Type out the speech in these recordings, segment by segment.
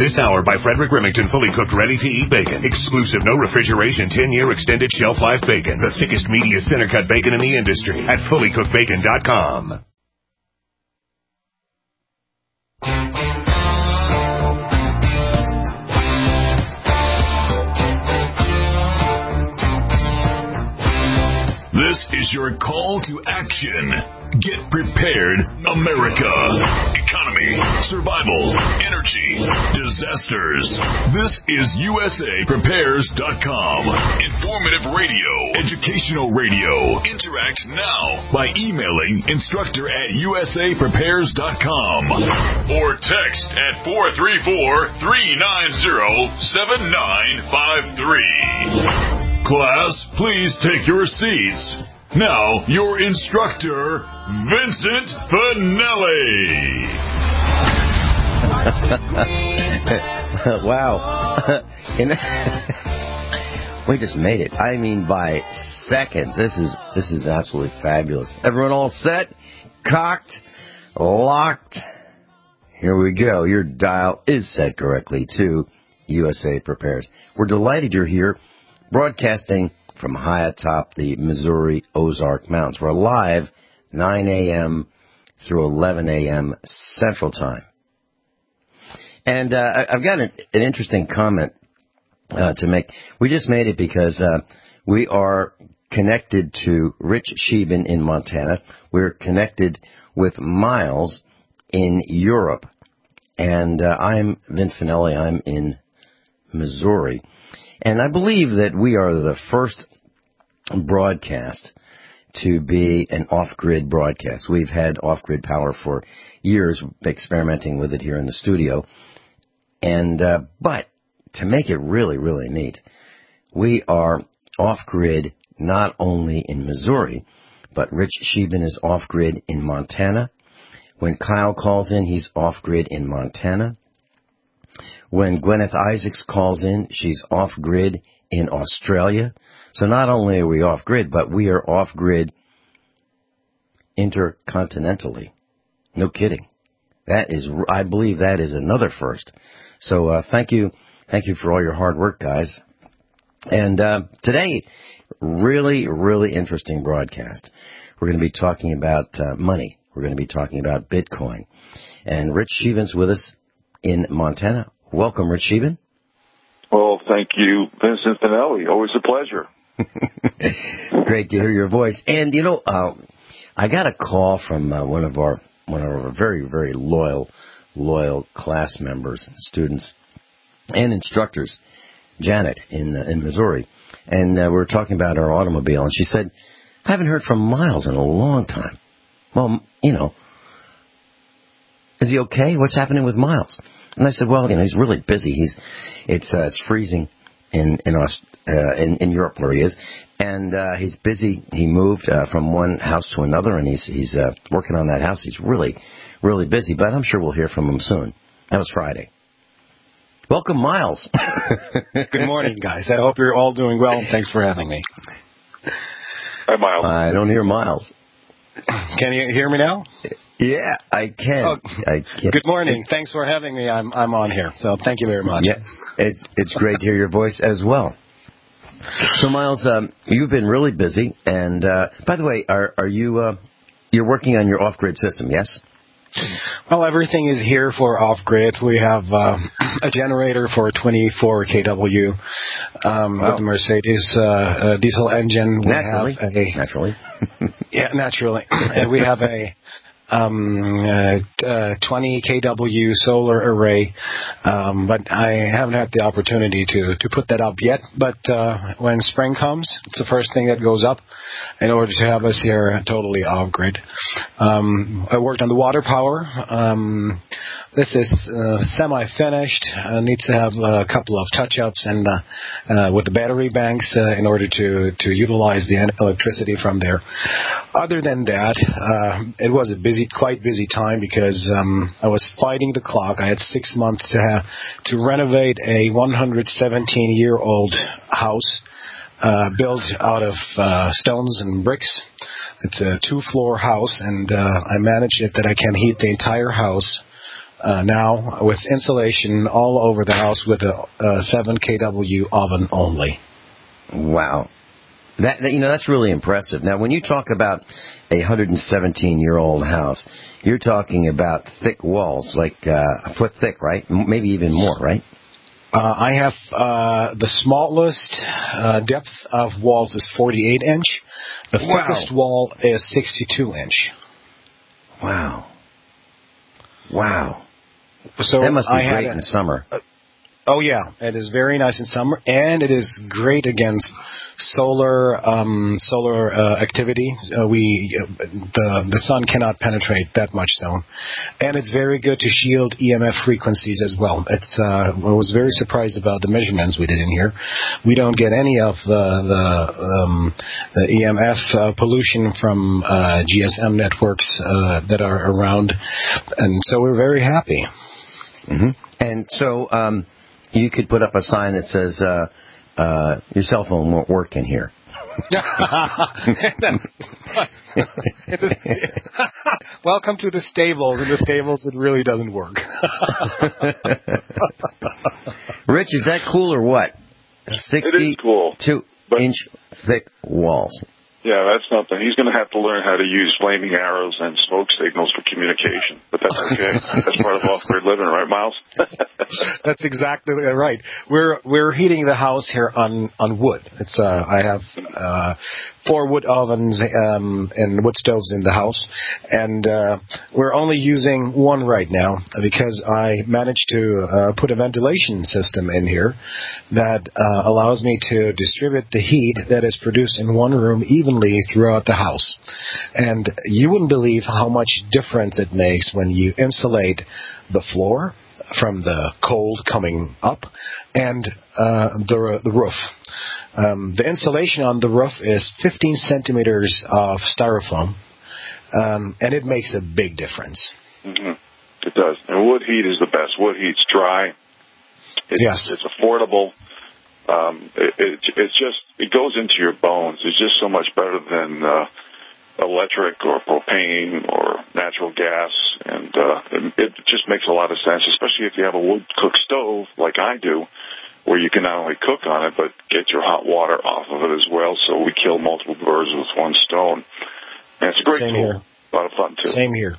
This hour by Frederick Remington, fully cooked, ready-to-eat bacon. Exclusive, no refrigeration, 10-year extended shelf life bacon. The thickest, meatiest center-cut bacon in the industry at fullycookedbacon.com. This is your call to action. Get prepared, America. Economy, survival, energy, disasters. This is USAPrepares.com. Informative radio, educational radio. Interact now by emailing instructor@USAPrepares.com or text at 434-390-7953. Class, please take your seats. Now, your instructor, Vincent Finelli. Wow. We just made it. I mean, by seconds. This is absolutely fabulous. Everyone all set? Cocked? Locked? Here we go. Your dial is set correctly to USA Prepares. We're delighted you're here, broadcasting from high atop the Missouri Ozark Mountains. We're live 9 a.m. through 11 a.m. Central Time. And I've got an interesting comment to make. We just made it because we are connected to Rich Sheben in Montana. We're connected with Miles in Europe. And I'm Vin Finelli. I'm in Missouri. And I believe that we are the first broadcast to be an off-grid broadcast. We've had off-grid power for years, experimenting with it here in the studio. And but to make it really, really neat, we are off-grid not only in Missouri, but Rich Sheben is off-grid in Montana. When Kyle calls in, he's off-grid in Montana. When Gwyneth Isaacs calls in, she's off-grid in Australia. So not only are we off-grid, but we are off-grid intercontinentally. No kidding. I believe that is another first. So thank you for all your hard work, guys. And today, really, really interesting broadcast. We're going to be talking about money. We're going to be talking about Bitcoin. And Rich Sheben's with us in Montana. Welcome, Rich Sheben. Well, thank you, Vincent Finelli. Always a pleasure. Great to hear your voice. And, you know, I got a call from one of our very, very loyal class members, students, and instructors, Janet in Missouri. And we were talking about our automobile. And she said, I haven't heard from Miles in a long time. Well, you know, is he okay? What's happening with Miles? And I said, well, you know, he's really busy. It's freezing in Europe where he is, and he's busy. He moved from one house to another, and he's working on that house. He's really, really busy, but I'm sure we'll hear from him soon. That was Friday. Welcome, Miles. Good morning, guys. I hope you're all doing well, and thanks for having me. Hi, Miles. I don't hear Miles. Can you hear me now? Yeah, I can. Oh, good morning. Thanks for having me. I'm on here, so thank you very much. Yeah, it's great to hear your voice as well. So, Miles, you've been really busy, and by the way, are you you're working on your off-grid system? Yes. Well, everything is here for off-grid. We have a generator for 24 kW with the Mercedes diesel engine. Naturally. Yeah, naturally. And we have a 20 kW solar array, but I haven't had the opportunity to put that up yet. But when spring comes, it's the first thing that goes up in order to have us here totally off-grid. I worked on the water power. This is semi-finished. Needs to have a couple of touch-ups and with the battery banks in order to utilize the electricity from there. Other than that, it was a quite busy time because I was fighting the clock. I had 6 months to renovate a 117-year-old house built out of stones and bricks. It's a 2-floor house, and I managed it that I can heat the entire house now with insulation all over the house with a 7 kW oven only. Wow. That's really impressive. Now, when you talk about a 117-year-old house, you're talking about thick walls, like a foot thick, right? Maybe even more, right? I have the smallest depth of walls is 48 inch. The thickest wall is 62 inch. Wow. So that must be great in the summer. Oh yeah, it is very nice in summer, and it is great against solar activity. The sun cannot penetrate that much stone, and it's very good to shield EMF frequencies as well. I was very surprised about the measurements we did in here. We don't get any of the EMF pollution from GSM networks that are around, and so we're very happy. Mm-hmm. And so. You could put up a sign that says, your cell phone won't work in here. Welcome to the stables. In the stables, it really doesn't work. Rich, is that cool or what? 62-inch thick walls. Yeah, that's something. He's going to have to learn how to use flaming arrows and smoke signals for communication, but that's okay. That's part of off-grid living, right, Miles? That's exactly right. We're heating the house here on wood. I have 4 wood ovens and wood stoves in the house, and we're only using one right now because I managed to put a ventilation system in here that allows me to distribute the heat that is produced in one room evenly throughout the house. And you wouldn't believe how much difference it makes when you insulate the floor from the cold coming up and the roof. The insulation on the roof is 15 centimeters of styrofoam, and it makes a big difference. Mm-hmm. It does. And wood heat is the best. Wood heat's dry. It's affordable. It goes into your bones. It's just so much better than electric or propane or natural gas, and it just makes a lot of sense, especially if you have a wood cook stove like I do, where you can not only cook on it but get your hot water off of it as well. So we kill multiple birds with one stone, and it's a great tool. Here. A lot of fun too. Same here.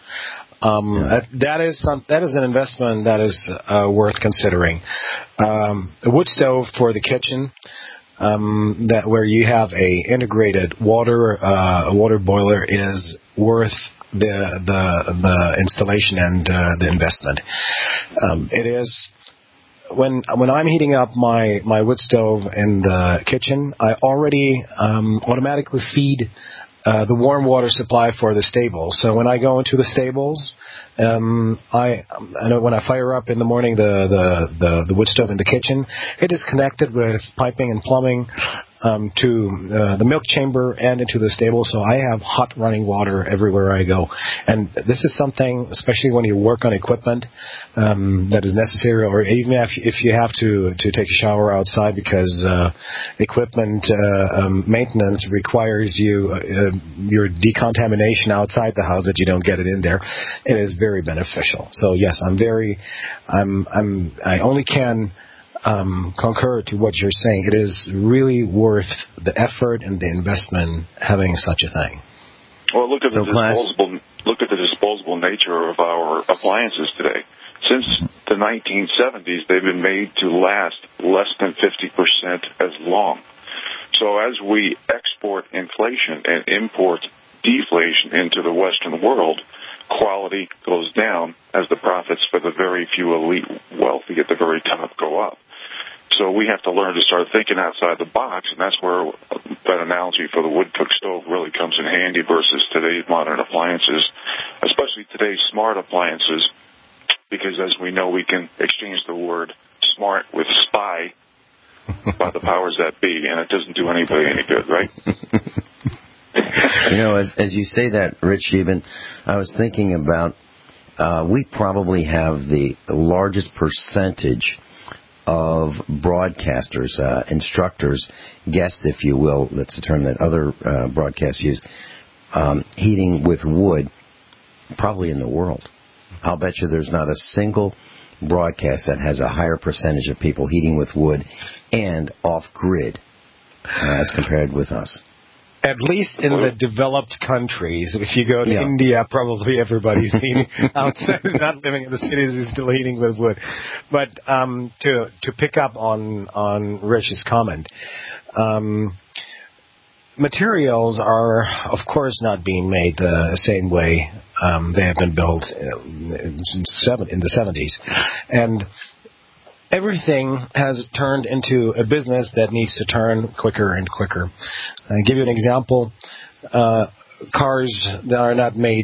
That is an investment that is worth considering. A wood stove for the kitchen, where you have a integrated water boiler, is worth the installation and the investment. It is. When I'm heating up my wood stove in the kitchen, I already automatically feed the warm water supply for the stables. So when I go into the stables, I know when I fire up in the morning the wood stove in the kitchen, it is connected with piping and plumbing to the milk chamber and into the stable, so I have hot running water everywhere I go. And this is something, especially when you work on equipment, that is necessary, or even if you have to take a shower outside, because equipment maintenance requires your decontamination outside the house, that you don't get it in there. It is very beneficial. So yes, I only can concur to what you're saying. It is really worth the effort and the investment having such a thing. Well, look at the disposable nature of our appliances today. Since the 1970s, they've been made to last less than 50% as long. So as we export inflation and import deflation into the Western world, quality goes down as the profits for the very few elite wealthy at the very top go up. So we have to learn to start thinking outside the box, and that's where that analogy for the wood cook stove really comes in handy versus today's modern appliances, especially today's smart appliances, because as we know, we can exchange the word smart with spy by the powers that be, and it doesn't do anybody any good, right? You know, as you say that, Rich, even, I was thinking about we probably have the largest percentage of broadcasters, instructors, guests, if you will, that's the term that other broadcasts use, heating with wood, probably in the world. I'll bet you there's not a single broadcast that has a higher percentage of people heating with wood and off-grid as compared with us. At least in the developed countries. If you go to India, probably everybody's heating outside, not living in the cities, is still heating with wood. But to pick up on Rich's comment, materials are, of course, not being made the same way they have been built in the 70s. And everything has turned into a business that needs to turn quicker and quicker. I'll give you an example. Cars that are not made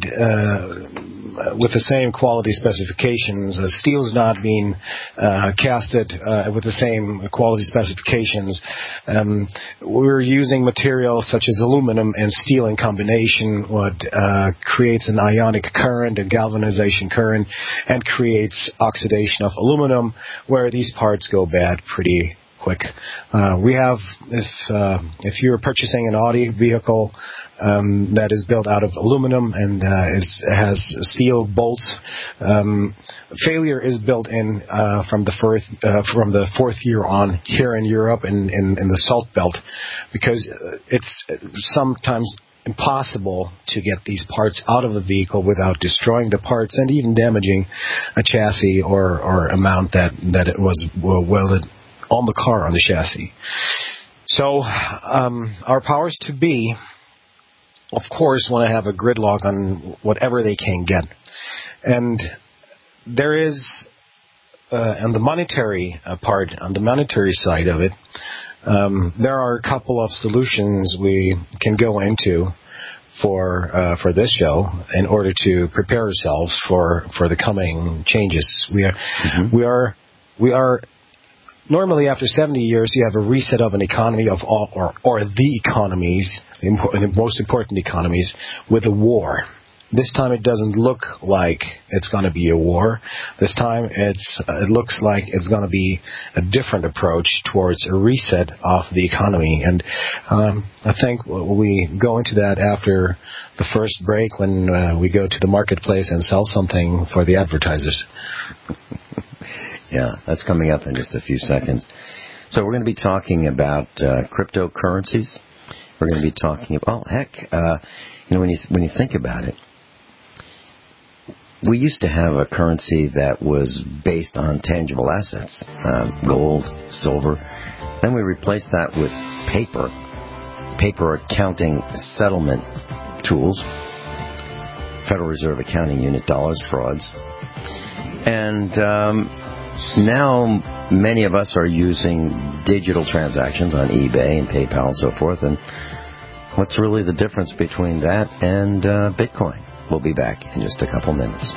with the same quality specifications. Steel is not being casted with the same quality specifications. We're using materials such as aluminum and steel in combination, what creates an ionic current, a galvanization current, and creates oxidation of aluminum, where these parts go bad pretty quick. We have, if you're purchasing an Audi vehicle that is built out of aluminum and has steel bolts, failure is built in from the fourth year on here in Europe in the Salt Belt, because it's sometimes impossible to get these parts out of the vehicle without destroying the parts and even damaging a chassis or a mount that it was welded on the car, on the chassis. So our powers to be, of course, want to have a gridlock on whatever they can get. And there is, on the monetary part, on the monetary side of it, there are a couple of solutions we can go into for this show in order to prepare ourselves for the coming changes. We are normally, after 70 years, you have a reset of an economy of all, or the economies, the most important economies, with a war. This time it doesn't look like it's going to be a war. This time it looks like it's going to be a different approach towards a reset of the economy. And I think we go into that after the first break, when we go to the marketplace and sell something for the advertisers. Yeah, that's coming up in just a few seconds. So we're going to be talking about cryptocurrencies. We're going to be talking about, when you think about it, we used to have a currency that was based on tangible assets, gold, silver. Then we replaced that with paper accounting settlement tools, Federal Reserve Accounting Unit, dollars, frauds. And now many of us are using digital transactions on eBay and PayPal and so forth. And what's really the difference between that and Bitcoin? We'll be back in just a couple minutes.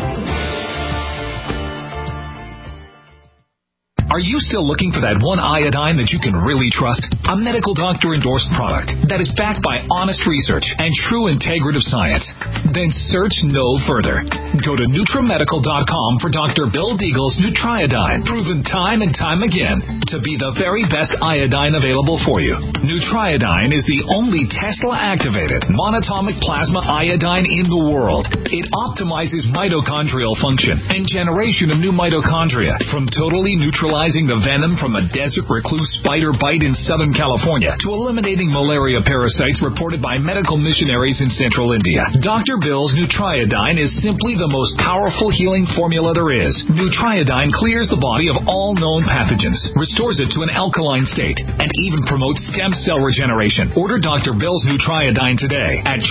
Are you still looking for that one iodine that you can really trust? A medical doctor-endorsed product that is backed by honest research and true integrative science? Then search no further. Go to NutriMedical.com for Dr. Bill Deagle's Nutriodine, proven time and time again to be the very best iodine available for you. Nutriodine is the only Tesla-activated monatomic plasma iodine in the world. It optimizes mitochondrial function and generation of new mitochondria, from totally neutralizing the venom from a desert recluse spider bite in Southern California to eliminating malaria parasites reported by medical missionaries in Central India. Dr. Bill's Nutriodine is simply the most powerful healing formula there is. Nutriodine clears the body of all known pathogens, restores it to an alkaline state, and even promotes stem cell regeneration. Order Dr. Bill's Nutriodine today at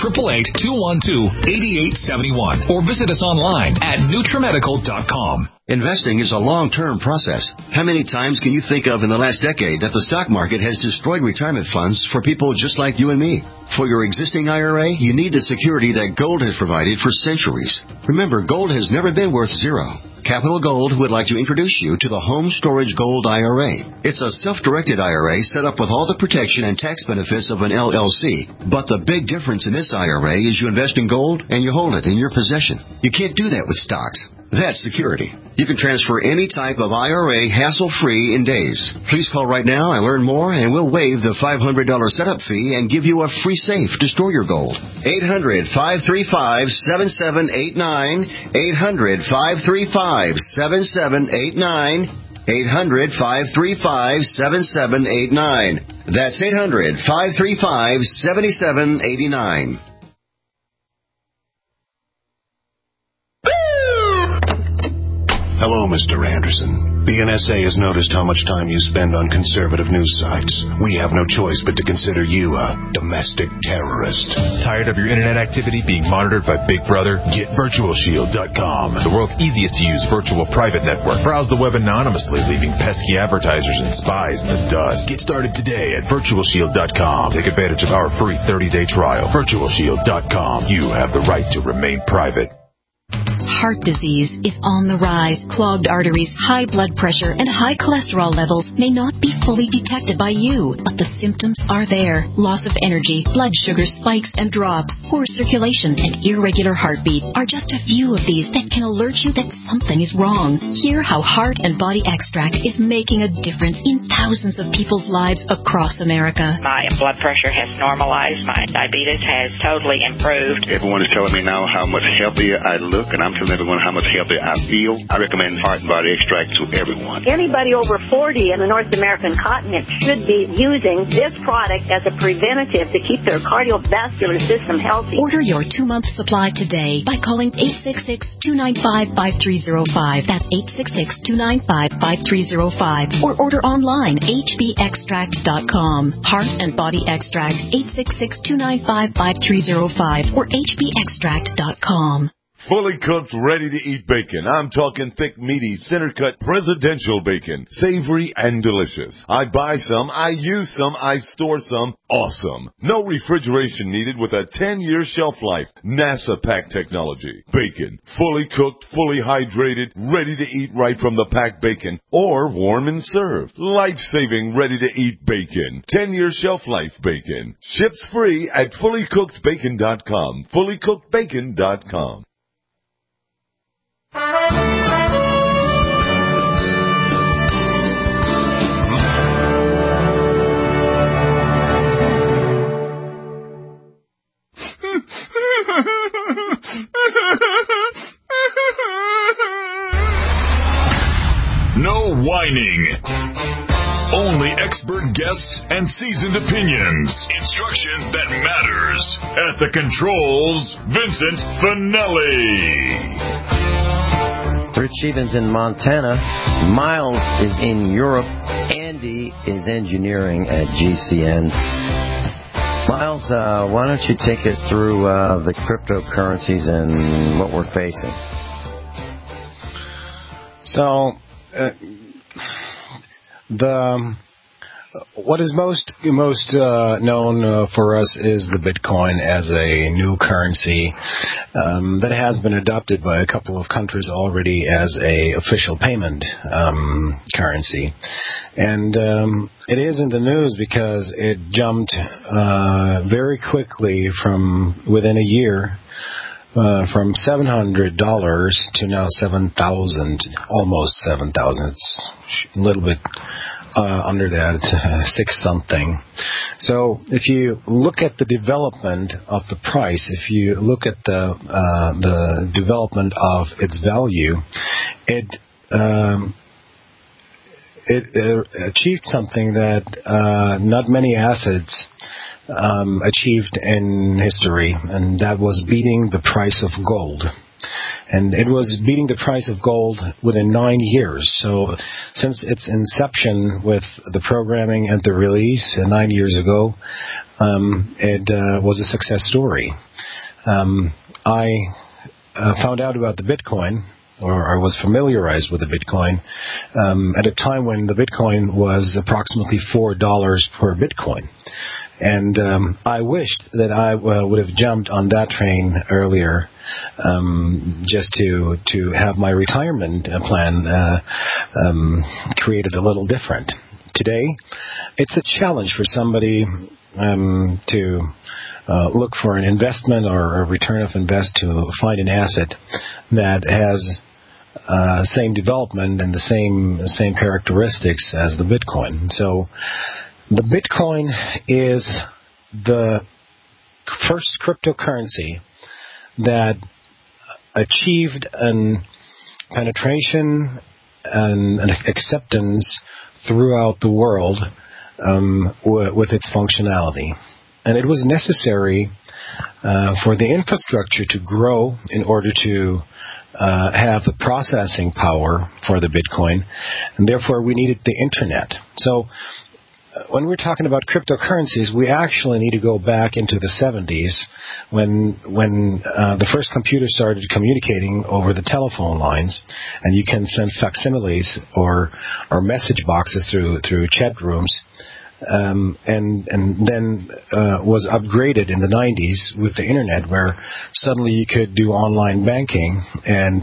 888-212-8871 or visit us online at NutriMedical.com. Investing is a long-term process. How many times can you think of in the last decade that the stock market has destroyed retirement funds for people just like you and me? For your existing IRA, you need the security that gold has provided for centuries. Remember, gold has never been worth zero. Capital Gold would like to introduce you to the Home Storage Gold IRA. It's a self-directed IRA set up with all the protection and tax benefits of an LLC. But the big difference in this IRA is you invest in gold and you hold it in your possession. You can't do that with stocks. That's security. You can transfer any type of IRA hassle-free in days. Please call right now and learn more, and we'll waive the $500 setup fee and give you a free safe to store your gold. 800-535-7789. 800-535-7789. 800-535-7789. That's 800-535-7789. Hello, Mr. Anderson. The NSA has noticed how much time you spend on conservative news sites. We have no choice but to consider you a domestic terrorist. Tired of your internet activity being monitored by Big Brother? Get VirtualShield.com, the world's easiest to use virtual private network. Browse the web anonymously, leaving pesky advertisers and spies in the dust. Get started today at VirtualShield.com. Take advantage of our free 30-day trial. VirtualShield.com. You have the right to remain private. Heart disease is on the rise. Clogged arteries, high blood pressure, and high cholesterol levels may not be fully detected by you, but the symptoms are there. Loss of energy, blood sugar spikes and drops, poor circulation, and irregular heartbeat are just a few of these that can alert you that something is wrong. Hear how Heart and Body Extract is making a difference in thousands of people's lives across America. My blood pressure has normalized. My diabetes has totally improved. Everyone is telling me now how much healthier I look, and I'm telling everyone how much healthier I feel. I recommend Heart and Body Extract to everyone. Anybody over 40 in the North American continent should be using this product as a preventative to keep their cardiovascular system healthy. Order your 2-month supply today by calling 866-295-5305. That's 866-295-5305. Or order online, hbextract.com. Heart and Body Extract, 866-295-5305 or hbextract.com. Fully cooked, ready-to-eat bacon. I'm talking thick, meaty, center-cut, presidential bacon. Savory and delicious. I buy some, I use some, I store some. Awesome. No refrigeration needed with a 10-year shelf life. NASA pack technology. Bacon. Fully cooked, fully hydrated, ready to eat right from the packed bacon. Or warm and served. Life-saving, ready-to-eat bacon. 10-year shelf life bacon. Ships free at fullycookedbacon.com. Fullycookedbacon.com. No whining. Only expert guests and seasoned opinions. Instruction that matters. At the controls, Vincent Finelli. Rich Evans in Montana. Miles is in Europe. Andy is engineering at GCN. Miles, why don't you take us through the cryptocurrencies and what we're facing? So, what is most known for us is the Bitcoin as a new currency that has been adopted by a couple of countries already as a official payment currency. And it is in the news because it jumped very quickly from within a year. From $700 to now $7,000, almost $7,000. It's a little bit under that, 6 something. So if you look at the development of the price, if you look at the development of its value, it achieved something that not many assets achieved in history, and that was beating the price of gold. And it was beating the price of gold within 9 years. So since its inception with the programming and the release 9 years ago, it was a success story. I found out about the Bitcoin, or I was familiarized with the Bitcoin, at a time when the Bitcoin was approximately $4 per Bitcoin. And I wished that I would have jumped on that train earlier, just to have my retirement plan created a little different. Today, it's a challenge for somebody to look for an investment or a return of invest to find an asset that has same development and the same characteristics as the Bitcoin. So the Bitcoin is the first cryptocurrency that achieved an penetration and an acceptance throughout the world with its functionality. And it was necessary for the infrastructure to grow in order to have the processing power for the Bitcoin, and therefore we needed the internet. So when we're talking about cryptocurrencies, we actually need to go back into the 70s when the first computers started communicating over the telephone lines, and you can send facsimiles or message boxes through chat rooms. And then was upgraded in the 90s with the internet, where suddenly you could do online banking, and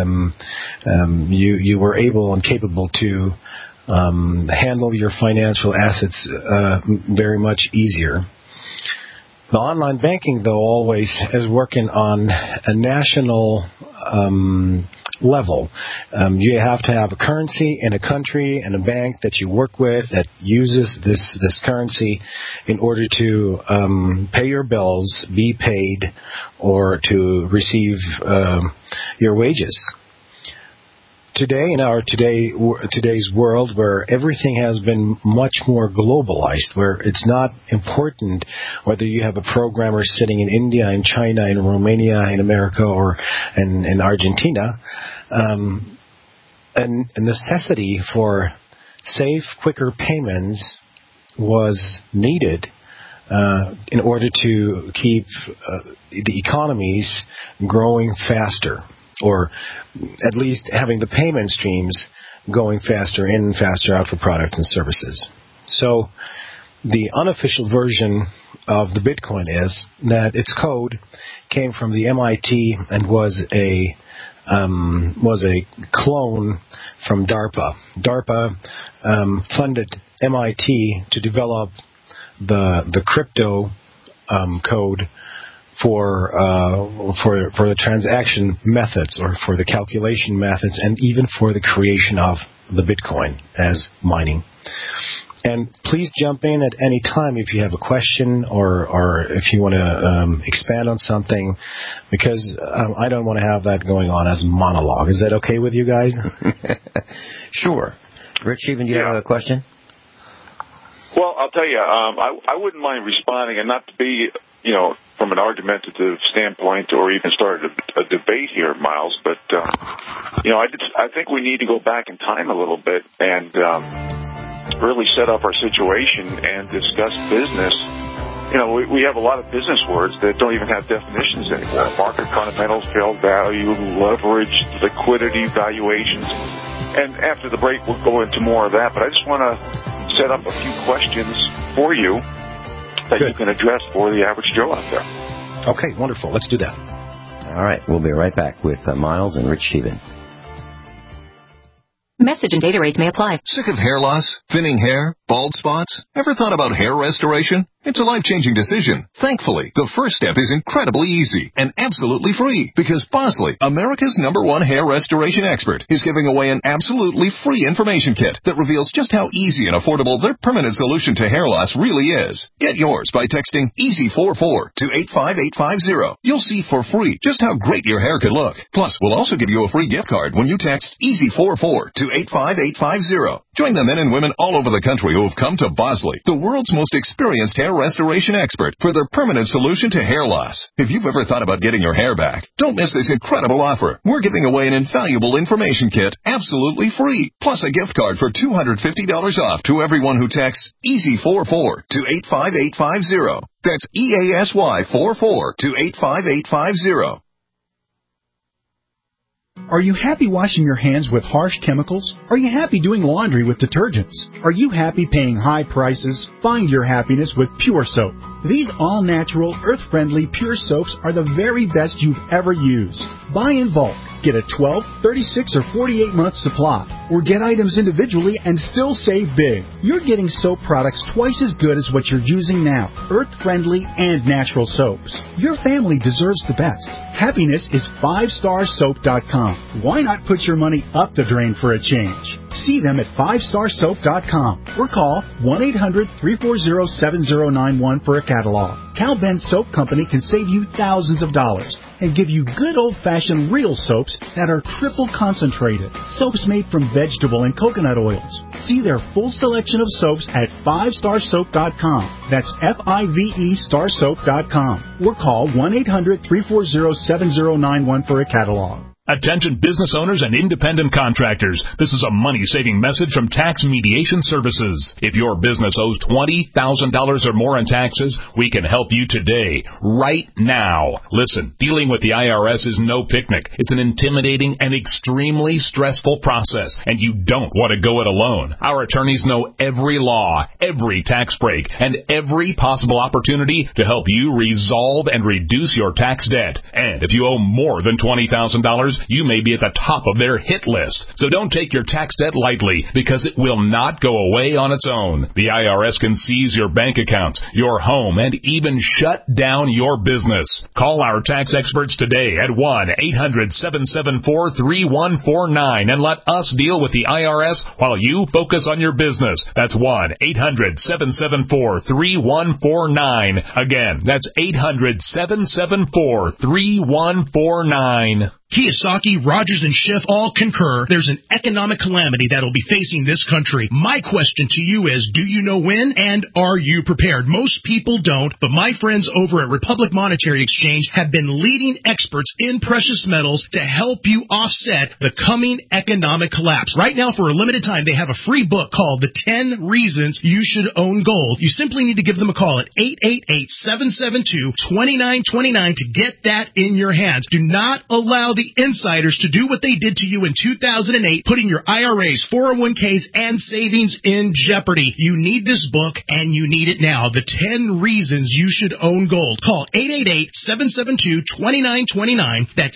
you were able and capable to handle your financial assets very much easier. The online banking, though, always is working on a national level. You have to have a currency in a country and a bank that you work with that uses this currency in order to pay your bills, be paid, or to receive your wages. Today, in our today's world, where everything has been much more globalized, where it's not important whether you have a programmer sitting in India, in China, in Romania, in America, or in Argentina, a necessity for safe, quicker payments was needed in order to keep the economies growing faster, or at least having the payment streams going faster in and faster out for products and services. So the unofficial version of the Bitcoin is that its code came from the MIT and was a clone from DARPA. DARPA funded MIT to develop the crypto code for the transaction methods, or for the calculation methods, and even for the creation of the Bitcoin as mining. And please jump in at any time if you have a question or if you want to expand on something, because I don't want to have that going on as a monologue. Is that okay with you guys? Sure. Rich, even do you have a question? Well, I'll tell you, I wouldn't mind responding, and not to be, from an argumentative standpoint or even start a debate here, Miles, but, I think we need to go back in time a little bit and really set up our situation and discuss business. We have a lot of business words that don't even have definitions anymore. Market fundamentals, fair value, leverage, liquidity, valuations. And after the break, we'll go into more of that. But I just want to set up a few questions for you that you can address for the average Joe out there. Okay, wonderful. Let's do that. All right, we'll be right back with Miles and Rich Sheevan. Message and data rates may apply. Sick of hair loss? Thinning hair? Bald spots? Ever thought about hair restoration? It's a life-changing decision. Thankfully, the first step is incredibly easy and absolutely free, because Bosley, America's #1 hair restoration expert, is giving away an absolutely free information kit that reveals just how easy and affordable their permanent solution to hair loss really is. Get yours by texting EASY44 to 85850. You'll see for free just how great your hair could look. Plus, we'll also give you a free gift card when you text EASY44 to 85850. Join the men and women all over the country who have come to Bosley, the world's most experienced hair restoration expert, for their permanent solution to hair loss. If you've ever thought about getting your hair back, don't miss this incredible offer. We're giving away an invaluable information kit absolutely free, plus a gift card for $250 off to everyone who texts EASY44 to 85850. That's EASY44 to 85850. Are you happy washing your hands with harsh chemicals? Are you happy doing laundry with detergents? Are you happy paying high prices? Find your happiness with Pure Soap. These all-natural, earth-friendly Pure Soaps are the very best you've ever used. Buy in bulk. Get a 12, 36, or 48-month supply. Or get items individually and still save big. You're getting soap products twice as good as what you're using now. Earth-friendly and natural soaps. Your family deserves the best. Happiness is 5starsoap.com. Why not put your money up the drain for a change? See them at 5starsoap.com or call 1-800-340-7091 for a catalog. Cal Ben Soap Company can save you thousands of dollars and give you good old-fashioned real soaps that are triple concentrated. Soaps made from vegetable and coconut oils. See their full selection of soaps at 5starsoap.com. That's F-I-V-E starsoap.com. Or call 1-800-340-7091 for a catalog. Attention business owners and independent contractors. This is a money-saving message from Tax Mediation Services. If your business owes $20,000 or more in taxes, we can help you today, right now. Listen, dealing with the IRS is no picnic. It's an intimidating and extremely stressful process, and you don't want to go it alone. Our attorneys know every law, every tax break, and every possible opportunity to help you resolve and reduce your tax debt. And if you owe more than $20,000, you may be at the top of their hit list. So don't take your tax debt lightly, because it will not go away on its own. The IRS can seize your bank accounts, your home, and even shut down your business. Call our tax experts today at 1-800-774-3149 and let us deal with the IRS while you focus on your business. That's 1-800-774-3149. Again, that's 800-774-3149. Kiyosaki, Rogers, and Schiff all concur there's an economic calamity that'll be facing this country. My question to you is, do you know when, and are you prepared? Most people don't, but my friends over at Republic Monetary Exchange have been leading experts in precious metals to help you offset the coming economic collapse. Right now, for a limited time, they have a free book called The 10 Reasons You Should Own Gold. You simply need to give them a call at 888-772-2929 to get that in your hands. Do not allow the insiders to do what they did to you in 2008, putting your IRAs, 401ks, and savings in jeopardy. You need this book, and you need it now. The 10 Reasons You Should Own Gold. Call 888-772-2929. That's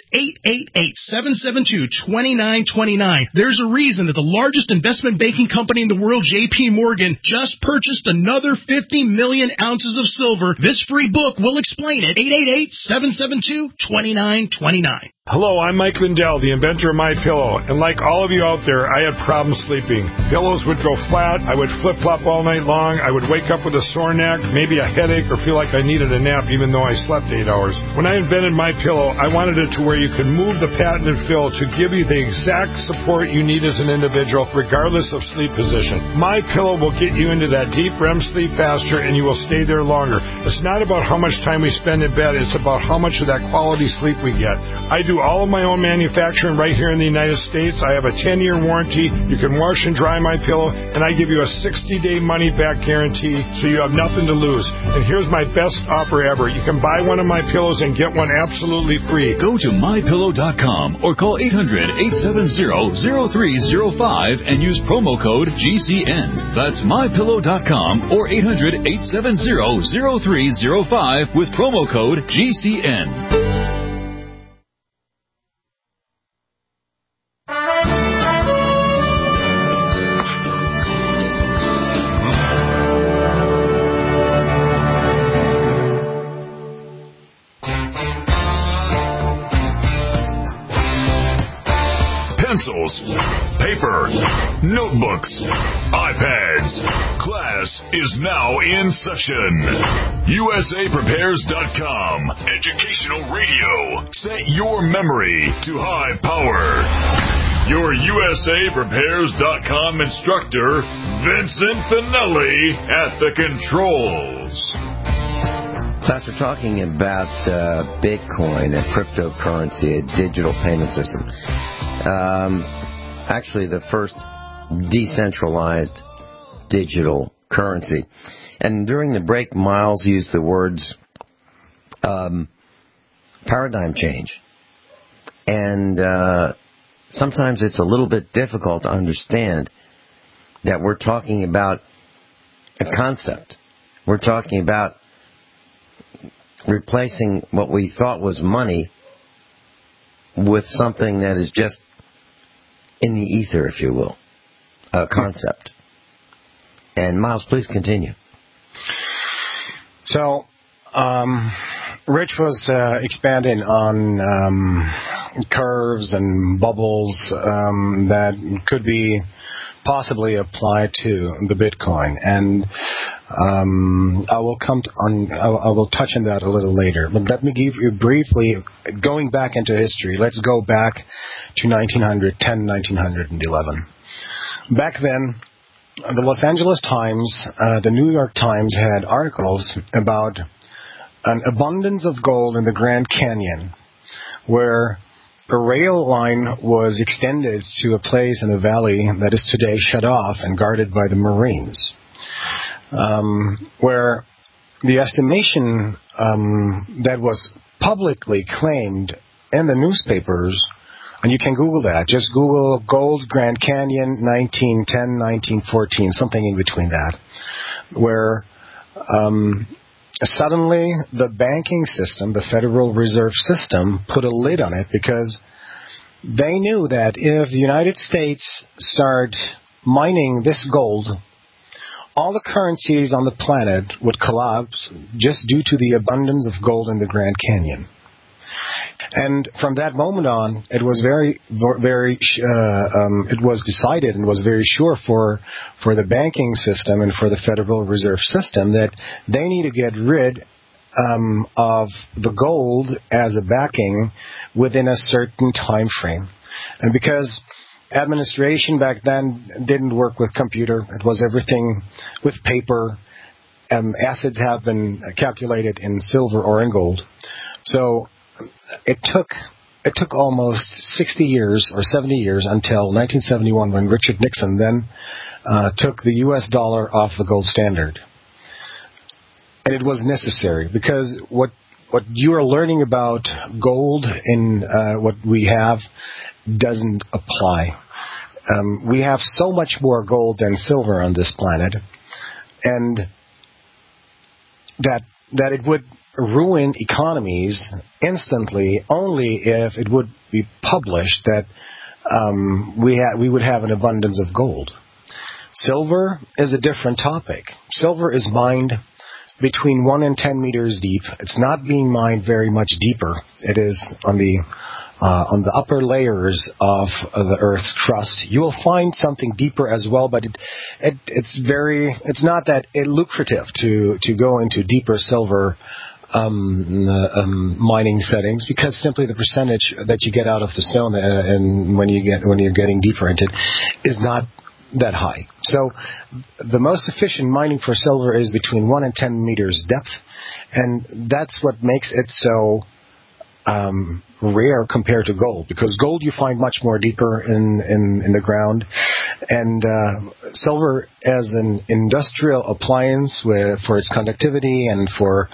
888-772-2929. There's a reason that the largest investment banking company in the world, J.P. Morgan, just purchased another 50 million ounces of silver. This free book will explain it. 888-772-2929. Hello, I'm Mike Lindell, the inventor of MyPillow, and like all of you out there, I had problems sleeping. Pillows would go flat, I would flip-flop all night long, I would wake up with a sore neck, maybe a headache, or feel like I needed a nap even though I slept 8 hours. When I invented MyPillow, I wanted it to where you could move the patented fill to give you the exact support you need as an individual, regardless of sleep position. MyPillow will get you into that deep REM sleep faster, and you will stay there longer. It's not about how much time we spend in bed, it's about how much of that quality sleep we get. I do all of my own manufacturing right here in the United States. I have a 10-year warranty. You can wash and dry my pillow, and I give you a 60-day money-back guarantee, so you have nothing to lose. And here's my best offer ever. You can buy one of my pillows and get one absolutely free. Go to mypillow.com or call 800-870-0305 and use promo code GCN. That's mypillow.com or 800-870-0305 with promo code GCN. Pencils, paper, notebooks, iPads. Class is now in session. USAPrepares.com. Educational radio. Set your memory to high power. Your USAPrepares.com instructor, Vincent Finelli, at the controls. Class, we're talking about Bitcoin, a cryptocurrency, a digital payment system. Actually, the first decentralized digital currency. And during the break, Miles used the words paradigm change. And sometimes it's a little bit difficult to understand that we're talking about a concept. We're talking about replacing what we thought was money with something that is just in the ether, if you will, a concept. And Miles, please continue. So, Rich was expanding on curves and bubbles that could be possibly applied to the Bitcoin, and I will touch on that a little later. But let me give you briefly, going back into history. Let's go back to 1911. Back then, the Los Angeles Times, the New York Times had articles about an abundance of gold in the Grand Canyon, where a rail line was extended to a place in the valley that is today shut off and guarded by the Marines, where the estimation that was publicly claimed in the newspapers, and you can Google that, just Google Gold Grand Canyon 1910, 1914, something in between that, where suddenly the banking system, the Federal Reserve System, put a lid on it because they knew that if the United States started mining this gold, all the currencies on the planet would collapse just due to the abundance of gold in the Grand Canyon. And from that moment on, it was it was decided and was very sure for the banking system and for the Federal Reserve System that they need to get rid of the gold as a backing within a certain time frame. And because administration back then didn't work with computer, it was everything with paper. Assets have been calculated in silver or in gold. So it took almost 60 years or 70 years until 1971 when Richard Nixon then took the U.S. dollar off the gold standard. And it was necessary because what you are learning about gold in what we have doesn't apply. We have so much more gold than silver on this planet, and that it would ruin economies instantly only if it would be published that we would have an abundance of gold. Silver is a different topic. Silver is mined between 1 and 10 meters deep. It's not being mined very much deeper. It is on the upper layers of the Earth's crust. You will find something deeper as well, but it's not that lucrative to go into deeper silver mining settings, because simply the percentage that you get out of the stone and when you're getting deeper into it is not that high. So the most efficient mining for silver is between 1 and 10 meters depth, and that's what makes it so rare compared to gold, because gold you find much more deeper in the ground, and silver as an industrial appliance for its conductivity and for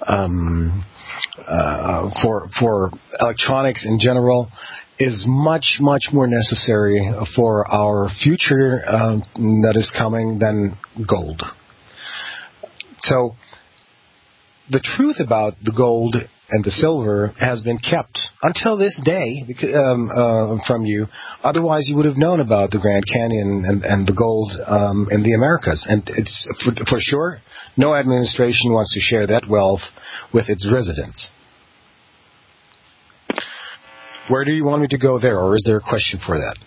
electronics in general is much more necessary for our future that is coming than gold. So the truth about the gold and the silver has been kept until this day from you. Otherwise, you would have known about the Grand Canyon and the gold in the Americas. And it's for sure, no administration wants to share that wealth with its residents. Where do you want me to go there, or is there a question for that?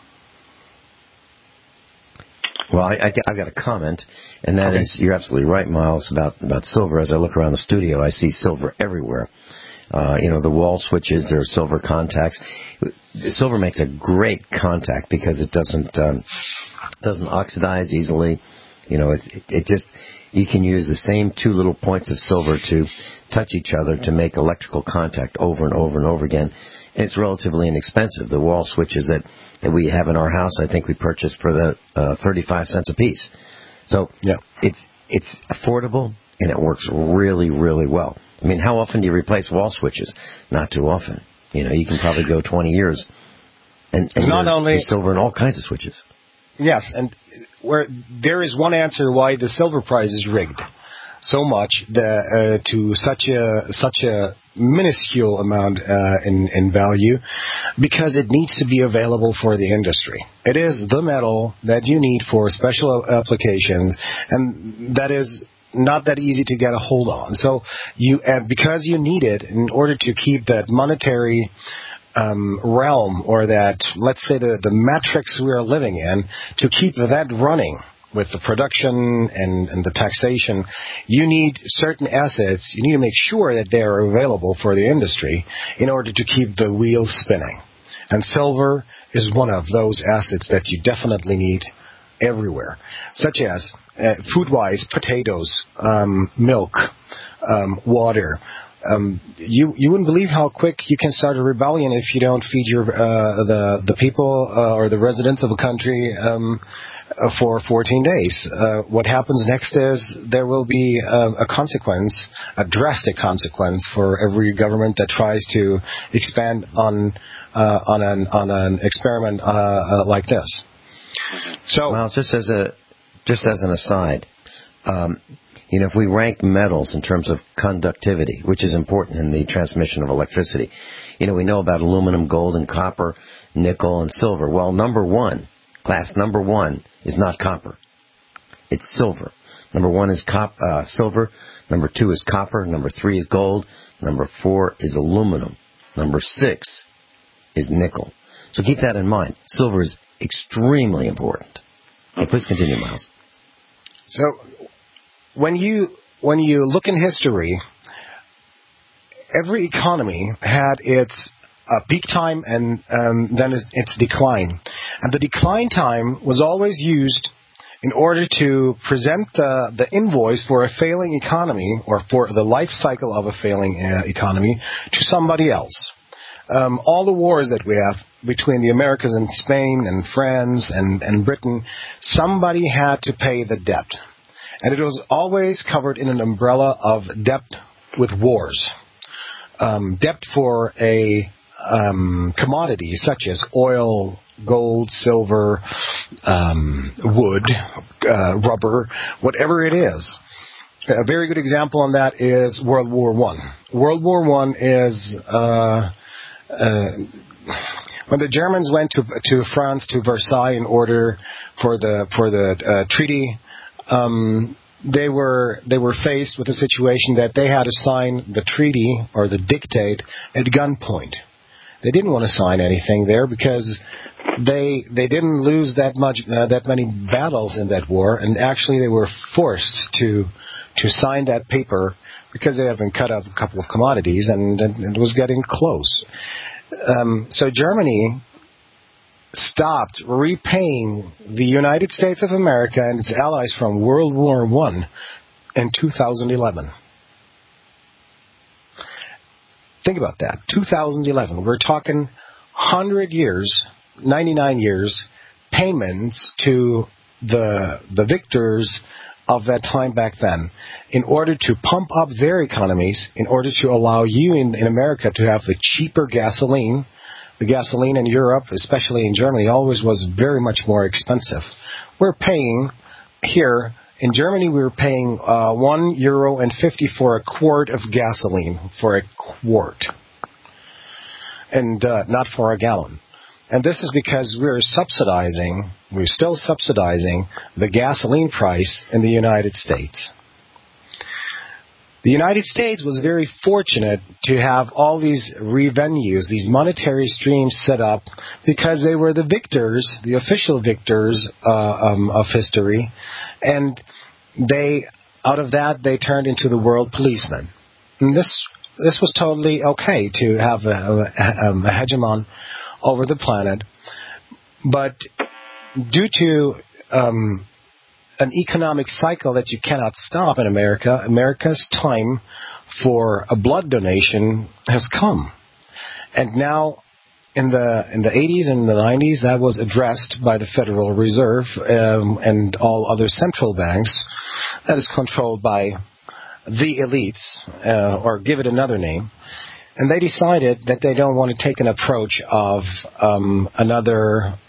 Well, I've got a comment, and that is, you're absolutely right, Miles, about silver. As I look around the studio, I see silver everywhere. The wall switches, there are silver contacts. Silver makes a great contact because it doesn't oxidize easily. It just, you can use the same two little points of silver to touch each other to make electrical contact over and over and over again. And it's relatively inexpensive. The wall switches that we have in our house, I think we purchased for the 35 cents a piece. So yeah, it's affordable and it works really, really well. I mean, how often do you replace wall switches? Not too often. You can probably go 20 years and not only silver in all kinds of switches. Yes, and where there is one answer why the silver price is rigged. so much to such a minuscule amount in value, because it needs to be available for the industry. It is the metal that you need for special applications, and that is not that easy to get a hold on. So because you need it in order to keep that monetary realm, or that, let's say, the matrix we are living in, to keep that running with the production and the taxation, you need certain assets. You need to make sure that they are available for the industry in order to keep the wheels spinning. And silver is one of those assets that you definitely need everywhere, such as food-wise, potatoes, milk, water. You wouldn't believe how quick you can start a rebellion if you don't feed your the people or the residents of a country for 14 days. What happens next is there will be a consequence, a drastic consequence, for every government that tries to expand on an experiment like this. So, well, just as an aside, if we rank metals in terms of conductivity, which is important in the transmission of electricity, we know about aluminum, gold, and copper, nickel, and silver. Well, class number one is not copper. It's silver. Number one is silver. Number two is copper. Number three is gold. Number 4 is aluminum. Number 6 is nickel. So keep that in mind. Silver is extremely important. Please continue, Miles. So when you look in history, every economy had its peak time and then its decline. And the decline time was always used in order to present the invoice for a failing economy, or for the life cycle of a failing economy, to somebody else. All the wars that we have between the Americas and Spain and France and Britain, somebody had to pay the debt. And it was always covered in an umbrella of debt with wars. Debt for a commodity such as oil, gold, silver, wood, rubber, whatever it is. A very good example on that is World War I. World War I is when the Germans went to France, to Versailles, in order for the treaty. They were faced with a situation that they had to sign the treaty, or the dictate, at gunpoint. They didn't want to sign anything there because they didn't lose that many battles in that war, and actually they were forced to sign that paper because they had been cut up a couple of commodities, and it was getting close. So Germany stopped repaying the United States of America and its allies from World War I in 2011. Think about that. 2011. We're talking 100 years, 99 years, payments to the victors of that time back then, in order to pump up their economies, in order to allow you in America to have the cheaper gasoline. The gasoline in Europe, especially in Germany, always was very much more expensive. We're paying here in Germany, we were paying €1.50 for a quart of gasoline, for a quart, and not for a gallon. And this is because we're still subsidizing the gasoline price in the United States. The United States was very fortunate to have all these revenues, these monetary streams set up, because they were the victors, the official victors of history, and out of that they turned into the world policemen. And this was totally okay to have a hegemon over the planet, but due to an economic cycle that you cannot stop in America, America's time for a blood donation has come. And now, in the 80s and the 90s, that was addressed by the Federal Reserve and all other central banks. That is controlled by the elites, or give it another name. And they decided that they don't want to take an approach of another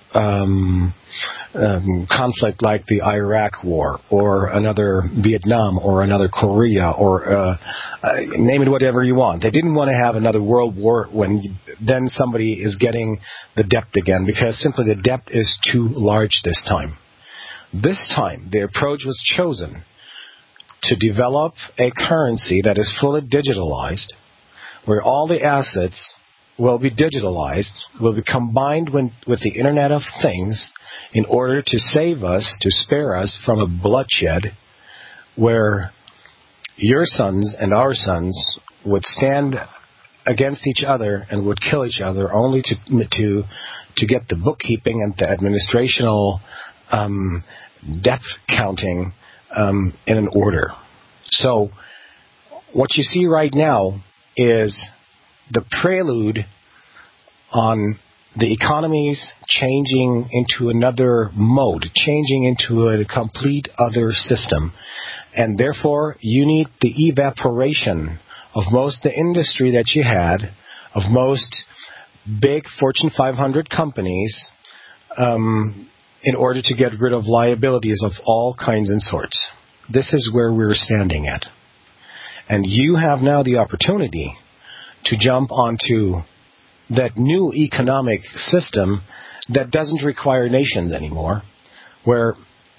conflict like the Iraq War or another Vietnam or another Korea or name it whatever you want. They didn't want to have another world war when then somebody is getting the debt again, because simply the debt is too large this time. This time, the approach was chosen to develop a currency that is fully digitalized, where all the assets will be digitalized, will be combined with the Internet of Things in order to save us, to spare us from a bloodshed where your sons and our sons would stand against each other and would kill each other only to get the bookkeeping and the administrational debt counting in an order. So what you see right now is the prelude on the economies changing into another mode, changing into a complete other system. And therefore, you need the evaporation of most the industry that you had, of most big Fortune 500 companies, in order to get rid of liabilities of all kinds and sorts. This is where we're standing at. And you have now the opportunity to jump onto that new economic system that doesn't require nations anymore, where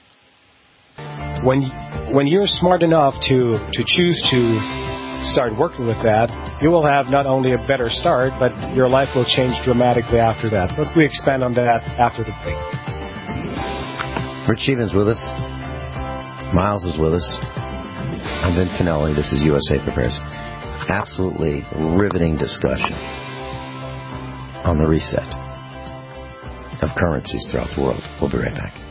when you're smart enough to choose to start working with that, you will have not only a better start, but your life will change dramatically after that. But we expand on that after the break. Rich Stevens with us. Miles is with us. I'm Vin Finelli. This is USA Prepares. Absolutely riveting discussion on the reset of currencies throughout the world. We'll be right back.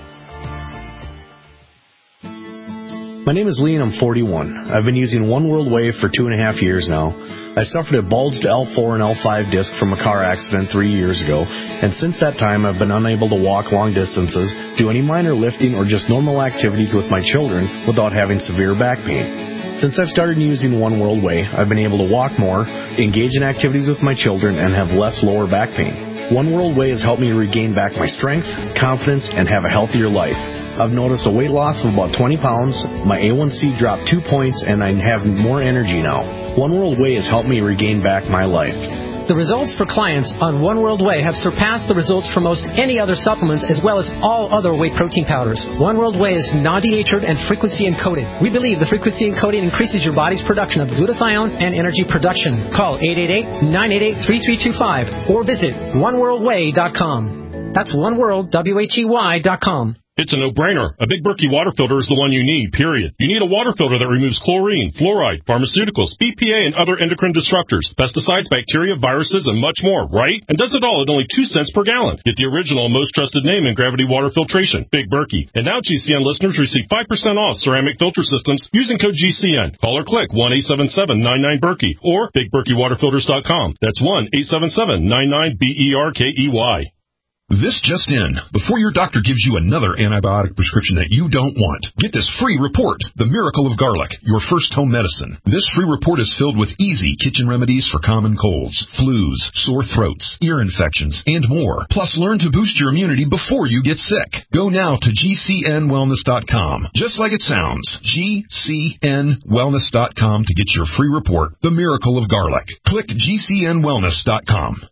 My name is Lee and I'm 41. I've been using One World Wave for 2.5 years now. I suffered a bulged L4 and L5 disc from a car accident 3 years ago, and since that time I've been unable to walk long distances, do any minor lifting, or just normal activities with my children without having severe back pain. Since I've started using One World Way, I've been able to walk more, engage in activities with my children, and have less lower back pain. One World Way has helped me regain back my strength, confidence, and have a healthier life. I've noticed a weight loss of about 20 pounds, my A1C dropped 2 points, and I have more energy now. One World Way has helped me regain back my life. The results for clients on One World Way have surpassed the results for most any other supplements, as well as all other whey protein powders. One World Way is non-denatured and frequency encoded. We believe the frequency encoding increases your body's production of glutathione and energy production. Call 888-988-3325 or visit oneworldway.com. That's oneworldwhey.com. It's a no-brainer. A Big Berkey water filter is the one you need, period. You need a water filter that removes chlorine, fluoride, pharmaceuticals, BPA, and other endocrine disruptors, pesticides, bacteria, viruses, and much more, right? And does it all at only 2 cents per gallon. Get the original, most trusted name in gravity water filtration, Big Berkey. And now GCN listeners receive 5% off ceramic filter systems using code GCN. Call or click 1-877-99-BERKEY or BigBerkeyWaterFilters.com. That's 1-877-99-BERKEY. This just in. Before your doctor gives you another antibiotic prescription that you don't want, get this free report, The Miracle of Garlic, your first home medicine. This free report is filled with easy kitchen remedies for common colds, flus, sore throats, ear infections, and more. Plus, learn to boost your immunity before you get sick. Go now to GCNwellness.com. Just like it sounds, GCNwellness.com to get your free report, The Miracle of Garlic. Click GCNwellness.com.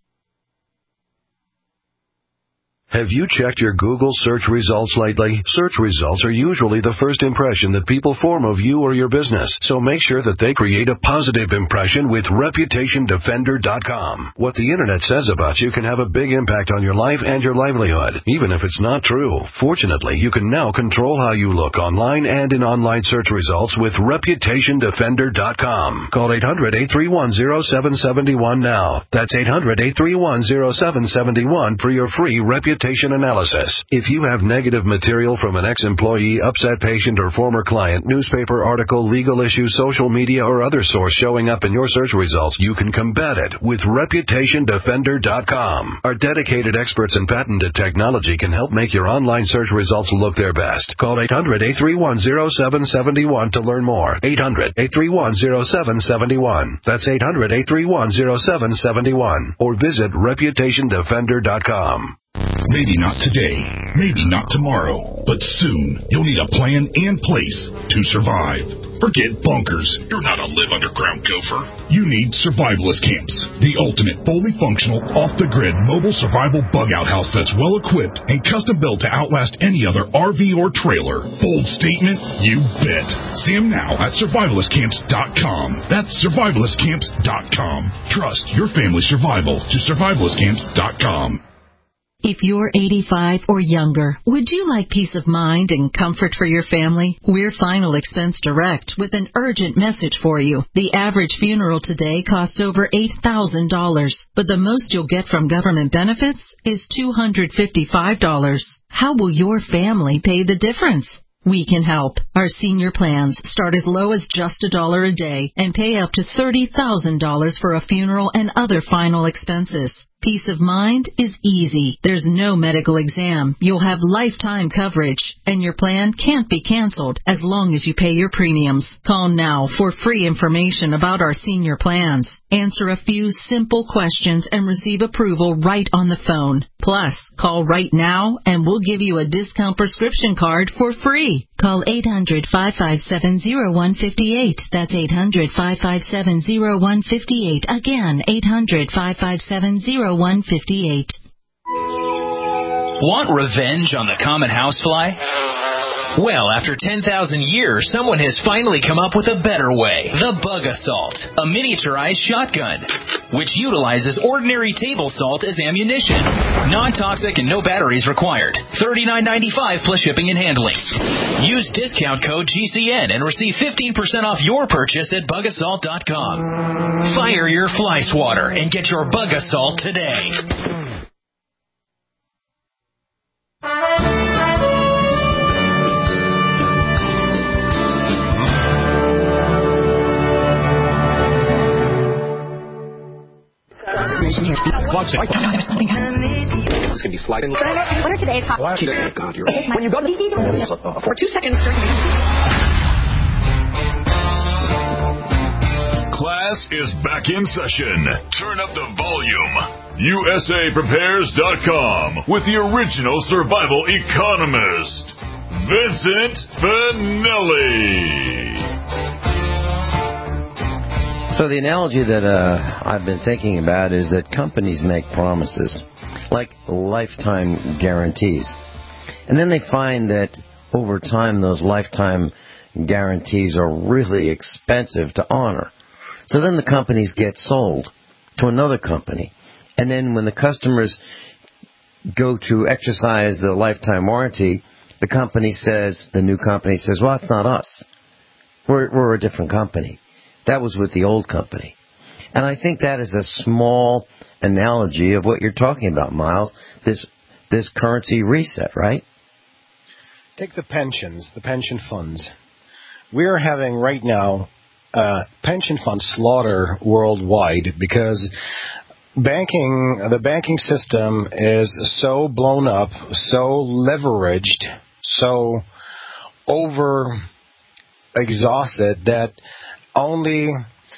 Have you checked your Google search results lately? Search results are usually the first impression that people form of you or your business, so make sure that they create a positive impression with ReputationDefender.com. What the Internet says about you can have a big impact on your life and your livelihood, even if it's not true. Fortunately, you can now control how you look online and in online search results with ReputationDefender.com. Call 800-831-0771 now. That's 800-831-0771 for your free reputation analysis. If you have negative material from an ex-employee, upset patient, or former client, newspaper article, legal issue, social media, or other source showing up in your search results, you can combat it with ReputationDefender.com. Our dedicated experts in patented technology can help make your online search results look their best. Call 800-831-0771 to learn more. 800-831-0771. That's 800-831-0771. Or visit ReputationDefender.com. Maybe not today, maybe not tomorrow, but soon you'll need a plan in place to survive. Forget bunkers. You're not a live underground gopher. You need Survivalist Camps, the ultimate fully functional, off-the-grid mobile survival bug-out house that's well-equipped and custom-built to outlast any other RV or trailer. Bold statement? You bet. See them now at survivalistcamps.com. That's survivalistcamps.com. Trust your family's survival to survivalistcamps.com. If you're 85 or younger, would you like peace of mind and comfort for your family? We're Final Expense Direct with an urgent message for you. The average funeral today costs over $8,000, but the most you'll get from government benefits is $255. How will your family pay the difference? We can help. Our senior plans start as low as just $1 a day and pay up to $30,000 for a funeral and other final expenses. Peace of mind is easy. There's no medical exam. You'll have lifetime coverage, and your plan can't be canceled as long as you pay your premiums. Call now for free information about our senior plans. Answer a few simple questions and receive approval right on the phone. Plus, call right now and we'll give you a discount prescription card for free. Call 800-557-0158. That's 800-557-0158. Again, 800-557-0158. Want revenge on the common housefly? Well, after 10,000 years, someone has finally come up with a better way. The Bug Assault, a miniaturized shotgun, which utilizes ordinary table salt as ammunition. Non-toxic and no batteries required. $39.95 plus shipping and handling. Use discount code GCN and receive 15% off your purchase at bugassault.com. Fire your fly swatter and get your Bug Assault today. There's something happening. It's going to be sliding. What are today's hot? God, you're right. When you go to the for 2 seconds. Class is back in session. Turn up the volume. USAPrepares.com with the original survival economist, Vincent Finelli. So the analogy that I've been thinking about is that companies make promises, like lifetime guarantees. And then they find that over time those lifetime guarantees are really expensive to honor. So then the companies get sold to another company. And then when the customers go to exercise the lifetime warranty, the new company says, well, it's not us. We're a different company. That was with the old company. And I think that is a small analogy of what you're talking about, Miles, this currency reset, right? Take the pensions, the pension funds. We're having right now pension fund slaughter worldwide because the banking system is so blown up, so leveraged, so over-exhausted that only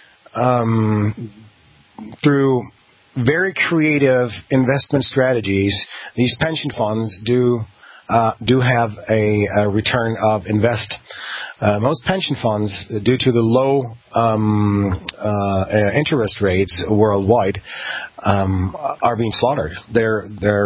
through very creative investment strategies, these pension funds do have a return of invest. Most pension funds, due to the low interest rates worldwide, are being slaughtered. They're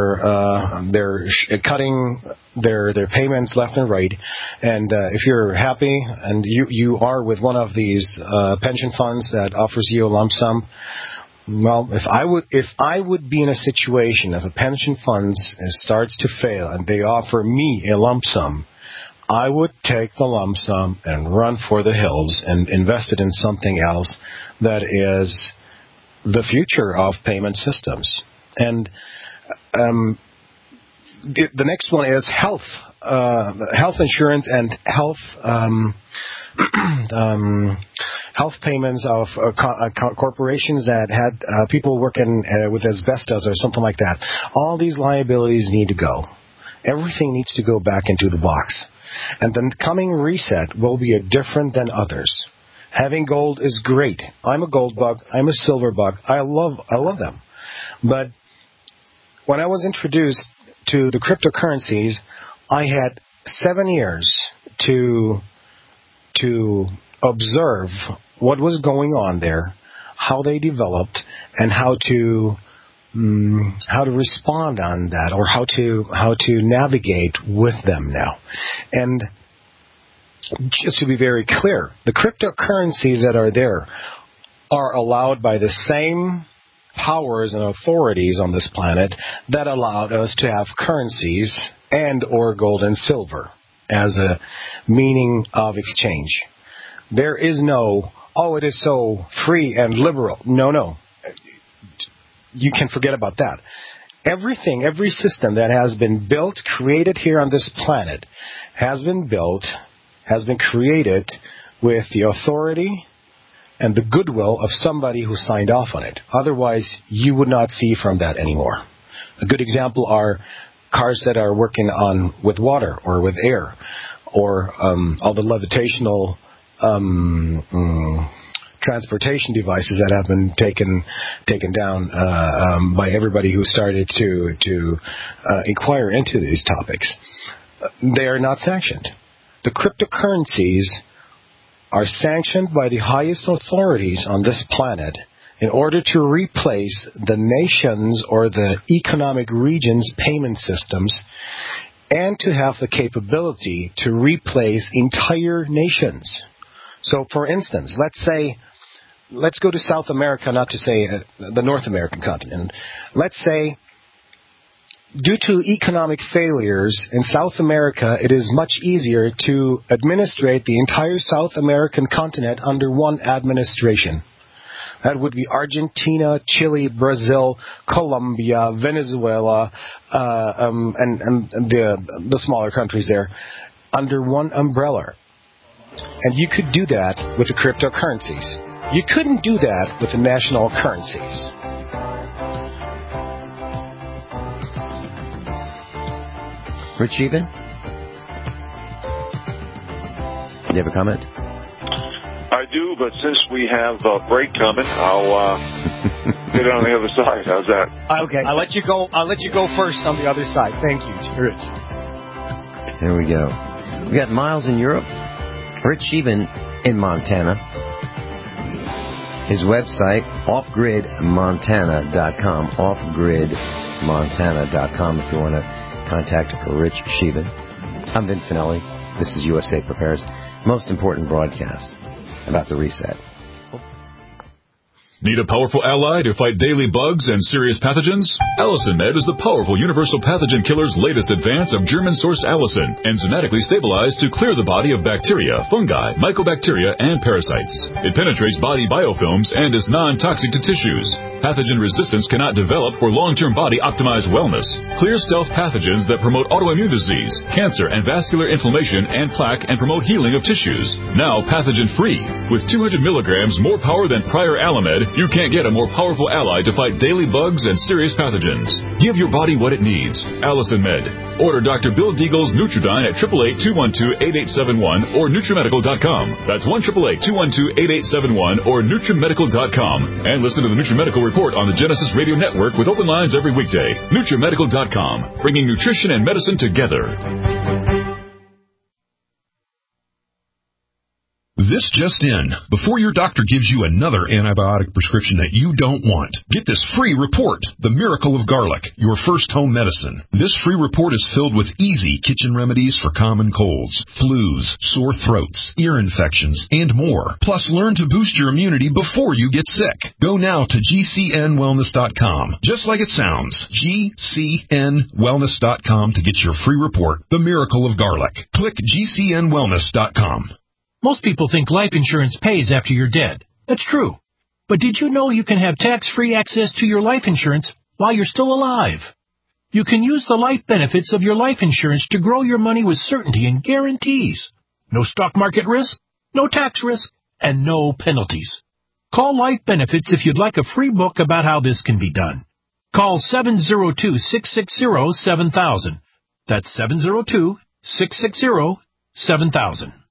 cutting their payments left and right. And if you're happy and you are with one of these pension funds that offers you a lump sum, well, if I would be in a situation if a pension fund starts to fail and they offer me a lump sum, I would take the lump sum and run for the hills and invest it in something else that is the future of payment systems. And the next one is health insurance and health payments of corporations that had people working with asbestos or something like that. All these liabilities need to go. Everything needs to go back into the box. And the coming reset will be different than others. Having gold is great. I'm a gold bug. I'm a silver bug. I love them. But when I was introduced to the cryptocurrencies, I had 7 years to observe what was going on there, how they developed, and how to respond on that, or how to navigate with them now. And just to be very clear, the cryptocurrencies that are there are allowed by the same powers and authorities on this planet that allowed us to have currencies and or gold and silver as a meaning of exchange. There is no, it is so free and liberal. No. You can forget about that. Everything, every system that has been built, created here on this planet, has been created with the authority and the goodwill of somebody who signed off on it. Otherwise, you would not see from that anymore. A good example are cars that are working with water or with air, or all the levitational transportation devices that have been taken down by everybody who started to inquire into these topics. They are not sanctioned. The cryptocurrencies are sanctioned by the highest authorities on this planet in order to replace the nations or the economic regions' payment systems, and to have the capability to replace entire nations. So, for instance, let's go to South America, not to say the North American continent. Let's say, due to economic failures in South America, it is much easier to administrate the entire South American continent under one administration. That would be Argentina, Chile, Brazil, Colombia, Venezuela, and the smaller countries there, under one umbrella. And you could do that with the cryptocurrencies. You couldn't do that with the national currencies. Rich Eben? You have a comment? I do, but since we have a break coming, I'll get on the other side. How's that? Okay, I'll let you go first on the other side. Thank you, Rich. Here we go. We got Miles in Europe, Rich Eben in Montana. His website, offgridmontana.com, offgridmontana.com if you want to contact Rich Eben. I'm Vin Finelli. This is USA Prepares' most important broadcast about the reset. Need a powerful ally to fight daily bugs and serious pathogens? Allicin Med is the powerful universal pathogen killer's latest advance of German-sourced allicin, enzymatically stabilized to clear the body of bacteria, fungi, mycobacteria, and parasites. It penetrates body biofilms and is non-toxic to tissues. Pathogen resistance cannot develop for long-term body-optimized wellness. Clear stealth pathogens that promote autoimmune disease, cancer, and vascular inflammation and plaque, and promote healing of tissues. Now pathogen-free. With 200 milligrams more power than prior Alamed, you can't get a more powerful ally to fight daily bugs and serious pathogens. Give your body what it needs. Allicin Med. Order Dr. Bill Deagle's Nutridyne at 888-212-8871 or NutriMedical.com. That's 1-888-212-8871 or NutriMedical.com. And listen to the NutriMedical Report on the Genesis Radio Network with open lines every weekday. NutriMedical.com. Bringing nutrition and medicine together. This just in. Before your doctor gives you another antibiotic prescription that you don't want, get this free report, The Miracle of Garlic, your first home medicine. This free report is filled with easy kitchen remedies for common colds, flus, sore throats, ear infections, and more. Plus, learn to boost your immunity before you get sick. Go now to GCNwellness.com. Just like it sounds, GCNwellness.com to get your free report, The Miracle of Garlic. Click GCNwellness.com. Most people think life insurance pays after you're dead. That's true. But did you know you can have tax-free access to your life insurance while you're still alive? You can use the life benefits of your life insurance to grow your money with certainty and guarantees. No stock market risk, no tax risk, and no penalties. Call Life Benefits if you'd like a free book about how this can be done. Call 702-660-7000. That's 702-660-7000.